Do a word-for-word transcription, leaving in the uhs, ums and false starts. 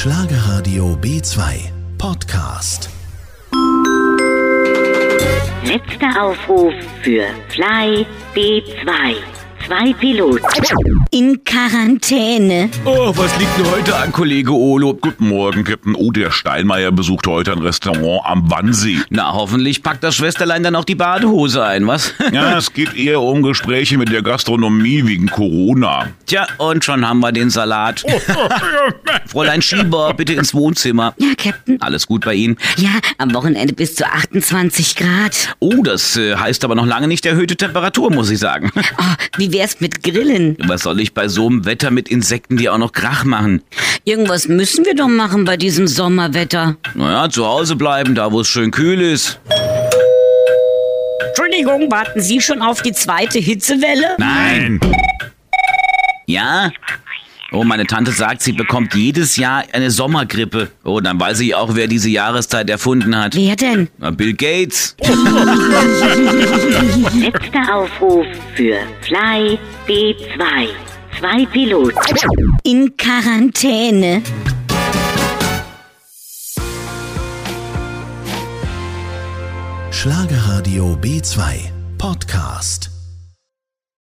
Schlagerradio B zwei Podcast. Letzter Aufruf für Fly B zwei. Zwei Piloten in Quarantäne. Oh, was liegt denn heute an, Kollege Olo? Guten Morgen, Captain. Oh, der Steinmeier besucht heute ein Restaurant am Wannsee. Na, hoffentlich packt das Schwesterlein dann auch die Badehose ein, was? Ja, es geht eher um Gespräche mit der Gastronomie wegen Corona. Tja, und schon haben wir den Salat. Fräulein Schieber, bitte ins Wohnzimmer. Ja, Captain. Alles gut bei Ihnen? Ja, am Wochenende bis zu achtundzwanzig Grad. Oh, das äh, heißt aber noch lange nicht erhöhte Temperatur, muss ich sagen. Oh, wie wär's mit Grillen? Was soll ich bei so einem Wetter mit Insekten, die auch noch Krach machen? Irgendwas müssen wir doch machen bei diesem Sommerwetter. Naja, zu Hause bleiben, da wo es schön kühl ist. Entschuldigung, warten Sie schon auf die zweite Hitzewelle? Nein. Ja? Oh, meine Tante sagt, sie bekommt jedes Jahr eine Sommergrippe. Oh, dann weiß ich auch, wer diese Jahreszeit erfunden hat. Wer denn? Na, Bill Gates. Letzter Aufruf für Fly B zwei. Zwei Piloten in Quarantäne. Schlagerradio B zwei Podcast.